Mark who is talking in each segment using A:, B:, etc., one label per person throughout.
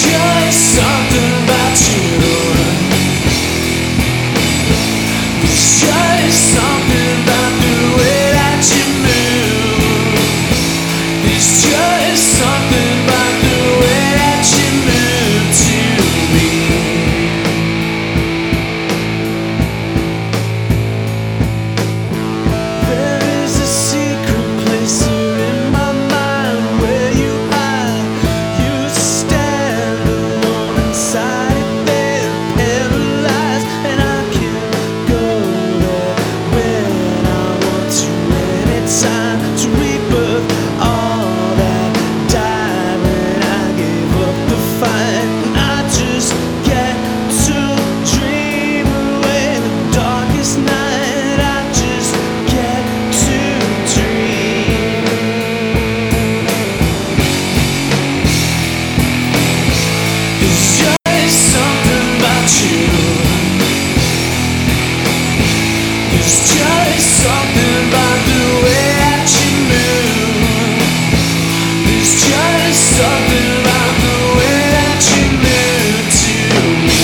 A: just something about you. There's just something about the way that you move. There's just something about the way that you move to me. There is a secret place here in my mind where you hide. You stand alone inside it there, paralyzed, and I can't go there when I want to. And it's time to rebirth all that died when I gave up the fight. And I just get to dream away the darkest night. I just get to dream. There's just something about you. There's just something about the way that you move. There's just something about the way that you move to me.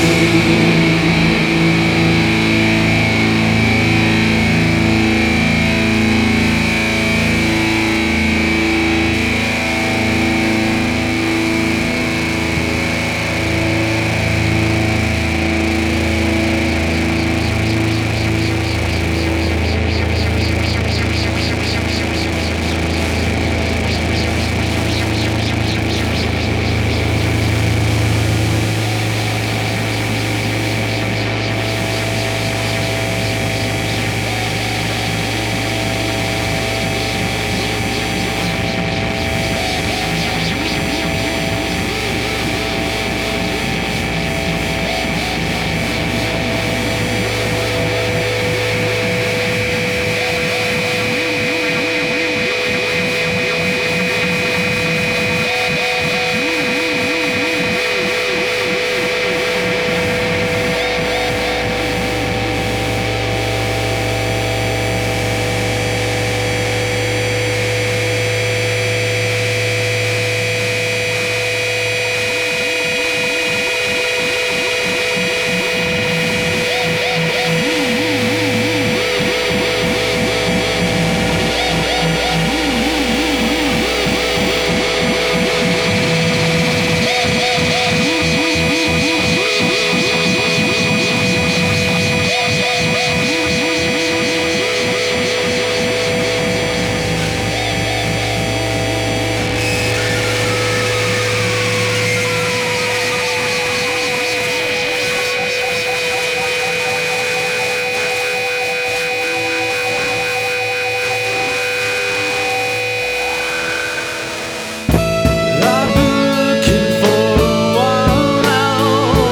A: I've been looking for a while now,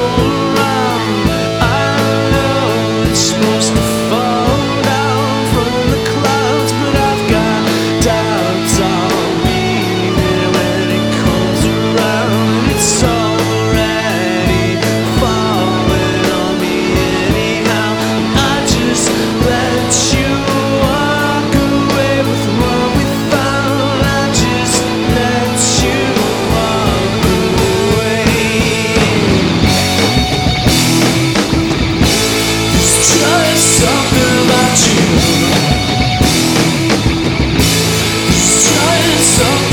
A: around. I know it's supposed to fall down from the clouds, but I've got doubts I'll be there when it comes around. It's already falling on me anyhow. I just let you walk away with what we found. I just let you walk away. There's just something about you. There's just something